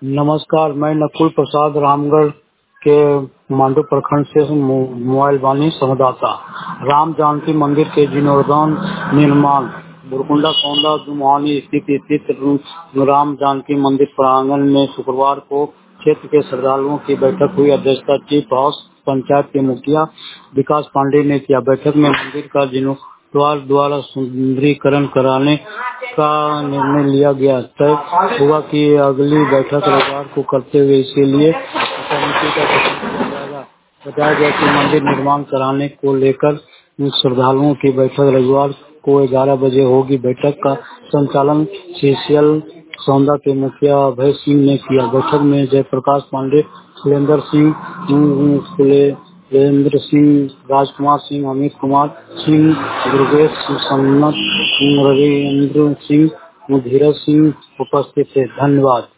नमस्कार, मैं नकुल प्रसाद रामगढ़ के मांडू प्रखंड से मोबाइल वाणी संवाददाता। राम जानकी मंदिर के जीर्णोद्धार निर्माण बुरकुंडा सौंदा दुमहानी स्थित राम जानकी मंदिर प्रांगण में शुक्रवार को क्षेत्र के श्रद्धालुओं की बैठक हुई। अध्यक्षता चीफ हाउस पंचायत के मुखिया विकास पांडे ने किया। बैठक में मंदिर का जीर्णोद्धार द्वारा सुंदरीकरण कराने का निर्णय लिया गया। तय हुआ कि अगली बैठक रविवार को करते हुए इसके लिए कमेटी का गठन किया जाएगा। बताया गया कि मंदिर निर्माण कराने को लेकर श्रद्धालुओं की बैठक रविवार को 11 बजे होगी। बैठक का संचालन सीसीएल सौंदा के मुखिया अभय सिंह ने किया। बैठक में जयप्रकाश पांडे, सुरेंद्र सिंह, राजकुमार सिंह, अमित कुमार सिंह, दुर्गेश सन्नत, रविन्द्र सिंह, धीरज सिंह उपस्थित थे। धन्यवाद।